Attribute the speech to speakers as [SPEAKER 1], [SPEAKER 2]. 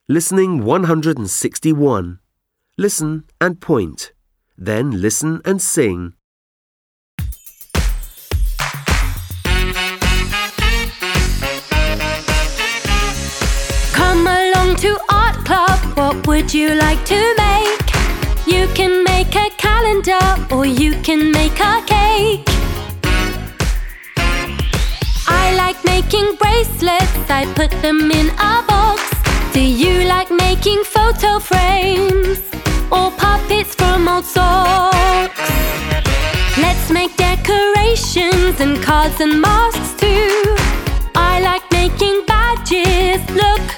[SPEAKER 1] Listening 161. Listen and point. Then listen and sing.
[SPEAKER 2] Come along to art club, what would you like to make? You can make a calendar or you can make a cake. I like making bracelets, I put them in a box. Do you like making photo frames or puppets from old socks? Let's make decorations and cards and masks too. I like making badges, look,